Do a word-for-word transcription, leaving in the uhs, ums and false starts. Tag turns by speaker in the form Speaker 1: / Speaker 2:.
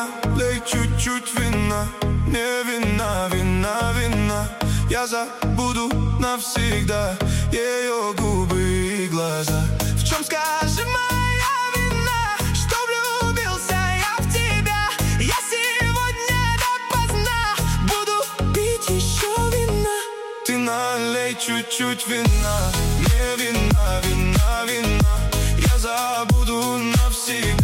Speaker 1: налей чуть-чуть вина. Не вина, вина, вина. Я забуду навсегда ее губы и глаза. В чем, скажи, моя вина, что влюбился я в тебя? Я сегодня допоздна буду пить еще вина. Ты налей чуть-чуть вина. Не вина, вина, вина. Я забуду навсегда